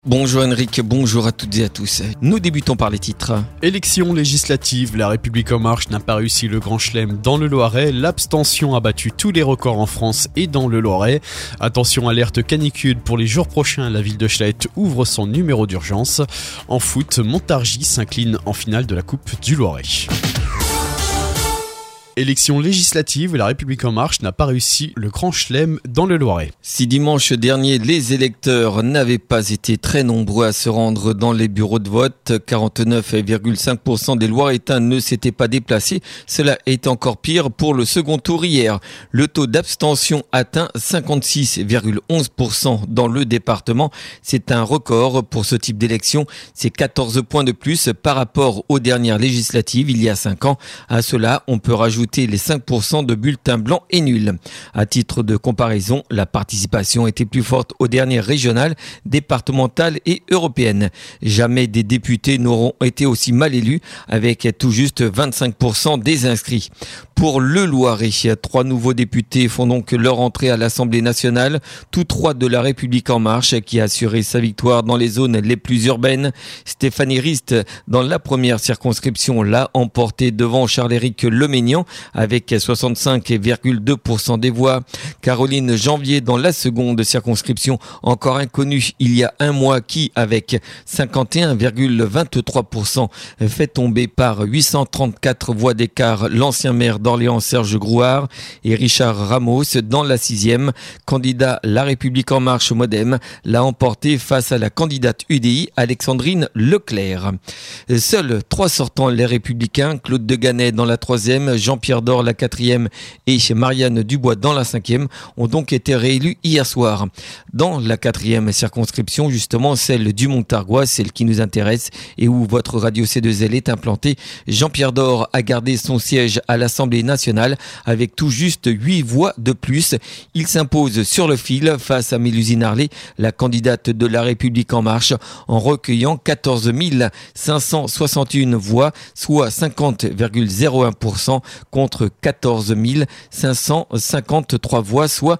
Bonjour Henrik, bonjour à toutes et à tous. Nous débutons par les titres. Élection législative, La République En Marche n'a pas réussi le grand chelem dans le Loiret. L'abstention a battu tous les records en France et dans le Loiret. Attention, alerte canicule pour les jours prochains. La ville de Chalette ouvre son numéro d'urgence. En foot, Montargis s'incline en finale de la Coupe du Loiret. Élection législative, La République En Marche n'a pas réussi le grand chelem dans le Loiret. Si dimanche dernier, les électeurs n'avaient pas été très nombreux à se rendre dans les bureaux de vote, 49,5% des Loiretains ne s'étaient pas déplacés. Cela est encore pire pour le second tour hier. Le taux d'abstention atteint 56,11% dans le département. C'est un record pour ce type d'élection. C'est 14 points de plus par rapport aux dernières législatives il y a 5 ans. À cela, on peut rajouter les 5% de bulletins blancs et nuls. À titre de comparaison, la participation était plus forte aux dernières régionales, départementales et européennes. Jamais des députés n'auront été aussi mal élus, avec tout juste 25% des inscrits. Pour le Loiret, 3 nouveaux députés font donc leur entrée à l'Assemblée nationale, tous 3 de La République En Marche, qui a assuré sa victoire dans les zones les plus urbaines. Stéphanie Rist, dans la première circonscription, l'a emporté devant Charles-Éric Leménian avec 65,2% des voix. Caroline Janvier, dans la seconde circonscription, encore inconnue il y a un mois, qui, avec 51,23%, fait tomber par 834 voix d'écart l'ancien maire d'Orléans Serge Grouard, et Richard Ramos, dans la 6e, candidat La République En Marche Modem, l'a emporté face à la candidate UDI Alexandrine Leclerc. Seuls 3 sortants les Républicains, Claude Deganay dans la 3e, Jean-Pierre Dor la 4e et Marianne Dubois dans la 5e, ont donc été réélus hier soir. Dans la 4e circonscription, justement celle du Montargois, celle qui nous intéresse et où votre radio C2L est implantée, Jean-Pierre Dor a gardé son siège à l'Assemblée nationale avec tout juste 8 voix de plus. Il s'impose sur le fil face à Mélusine Harley, la candidate de La République En Marche, en recueillant 14 561 voix, soit 50,01% contre 14 553 voix, soit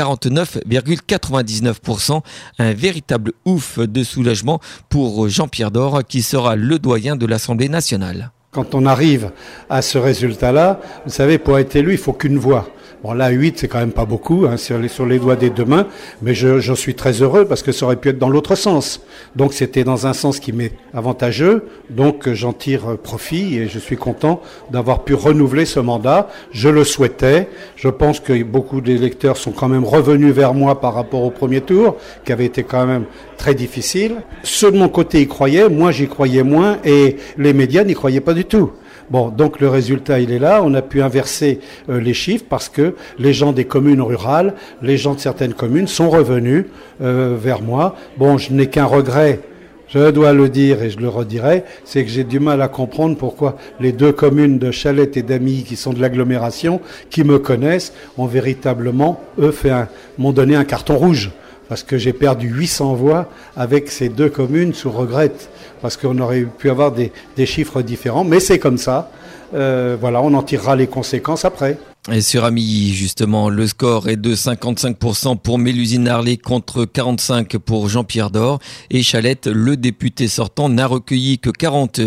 49,99%. Un véritable ouf de soulagement pour Jean-Pierre Dor, qui sera le doyen de l'Assemblée nationale. Quand on arrive à ce résultat-là, vous savez, pour être élu, il faut qu'une voix. Bon, là, 8, c'est quand même pas beaucoup, sur les doigts des 2 mains, mais je suis très heureux parce que ça aurait pu être dans l'autre sens. Donc, c'était dans un sens qui m'est avantageux, donc j'en tire profit et je suis content d'avoir pu renouveler ce mandat. Je le souhaitais. Je pense que beaucoup d'électeurs sont quand même revenus vers moi par rapport au premier tour, qui avait été quand même très difficile. Ceux de mon côté y croyaient, moi j'y croyais moins et les médias n'y croyaient pas du tout. Bon, donc le résultat, il est là. On a pu inverser les chiffres parce que les gens des communes rurales, les gens de certaines communes sont revenus vers moi. Bon, je n'ai qu'un regret, je dois le dire et je le redirai, c'est que j'ai du mal à comprendre pourquoi les 2 communes de Chalette et d'Amilly, qui sont de l'agglomération, qui me connaissent, ont véritablement, m'ont donné un carton rouge. Parce que j'ai perdu 800 voix avec ces 2 communes sous regrette, parce qu'on aurait pu avoir des chiffres différents, mais c'est comme ça. Voilà, on en tirera les conséquences après. Et sur Amilly, justement, le score est de 55% pour Mélusine Harley contre 45% pour Jean-Pierre Dor. Et Chalette, le député sortant, n'a recueilli que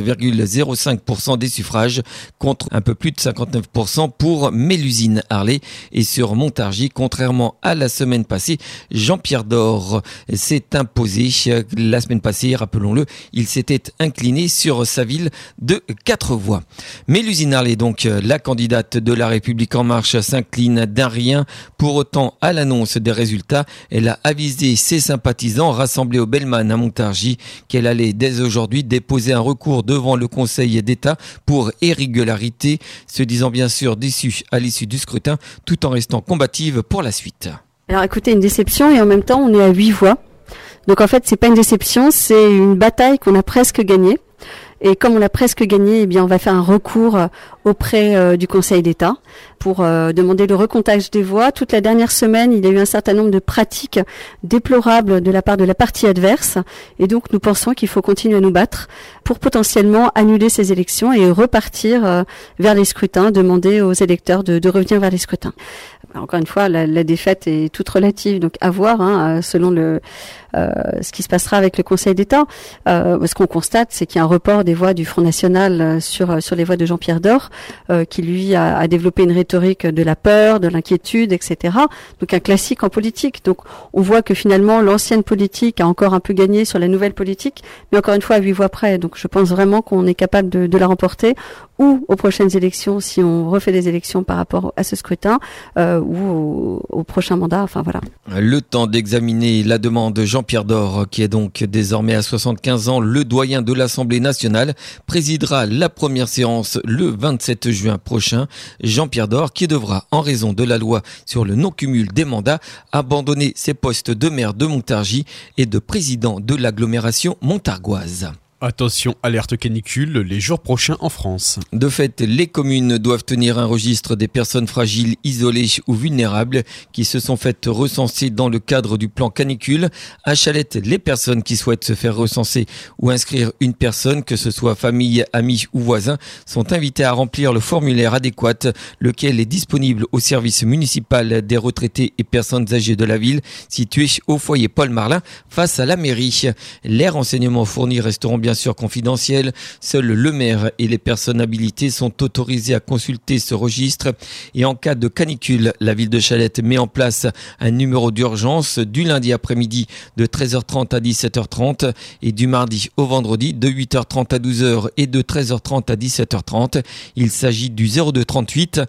40,05% des suffrages contre un peu plus de 59% pour Mélusine Harley. Et sur Montargis, contrairement à la semaine passée, Jean-Pierre Dor s'est imposé. La semaine passée, rappelons-le, il s'était incliné sur sa ville de 4 voix. Mélusine Harley, donc, la candidate de La République En Marche, s'incline d'un rien. Pour autant, à l'annonce des résultats, elle a avisé ses sympathisants rassemblés au Bellman à Montargis qu'elle allait dès aujourd'hui déposer un recours devant le Conseil d'État pour irrégularité, se disant bien sûr déçue à l'issue du scrutin, tout en restant combative pour la suite. Alors écoutez, une déception et en même temps on est à 8 voix. Donc en fait c'est pas une déception, c'est une bataille qu'on a presque gagnée. Et comme on l'a presque gagné, eh bien on va faire un recours auprès du Conseil d'État pour demander le recomptage des voix. Toute la dernière semaine, il y a eu un certain nombre de pratiques déplorables de la part de la partie adverse. Et donc, nous pensons qu'il faut continuer à nous battre pour potentiellement annuler ces élections et repartir vers les scrutins, demander aux électeurs de revenir vers les scrutins. Encore une fois, la défaite est toute relative, donc à voir selon ce qui se passera avec le Conseil d'État. Ce qu'on constate, c'est qu'il y a un report des voix du Front National sur les voix de Jean-Pierre Door, qui lui a développé une rhétorique de la peur, de l'inquiétude, etc. Donc un classique en politique. Donc on voit que finalement l'ancienne politique a encore un peu gagné sur la nouvelle politique, mais encore une fois à 8 voix près. Donc je pense vraiment qu'on est capable de la remporter, ou aux prochaines élections, si on refait des élections par rapport à ce scrutin, ou au prochain mandat. Enfin voilà. Le temps d'examiner la demande de Jean-Pierre Door, qui est donc désormais à 75 ans, le doyen de l'Assemblée nationale, présidera la première séance le 27 juin prochain. Jean-Pierre Door, qui devra, en raison de la loi sur le non-cumul des mandats, abandonner ses postes de maire de Montargis et de président de l'agglomération montargoise. Attention, alerte canicule les jours prochains en France. De fait, les communes doivent tenir un registre des personnes fragiles, isolées ou vulnérables qui se sont faites recenser dans le cadre du plan canicule. À Chalette, les personnes qui souhaitent se faire recenser ou inscrire une personne, que ce soit famille, amis ou voisins, sont invitées à remplir le formulaire adéquat, lequel est disponible au service municipal des retraités et personnes âgées de la ville, situé au foyer Paul Marlin, face à la mairie. Les renseignements fournis resteront bien sûr confidentiels. Seul le maire et les personnes habilitées sont autorisés à consulter ce registre. Et en cas de canicule, la ville de Chalette met en place un numéro d'urgence du lundi après-midi de 13h30 à 17h30 et du mardi au vendredi de 8h30 à 12h et de 13h30 à 17h30. Il s'agit du 02 38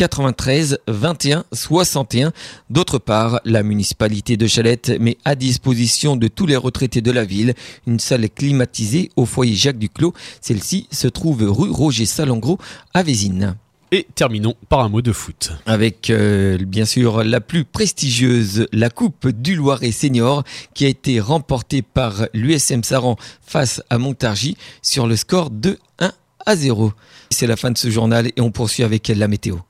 93 21 61. D'autre part, la municipalité de Chalette met à disposition de tous les retraités de la ville une salle climatisée au foyer Jacques Duclos. Celle-ci se trouve rue Roger Salengro à Vézines. Et terminons par un mot de foot. Avec bien sûr la plus prestigieuse, la Coupe du Loiret Senior, qui a été remportée par l'USM Saran face à Montargis sur le score de 1-0. C'est la fin de ce journal et on poursuit avec la météo.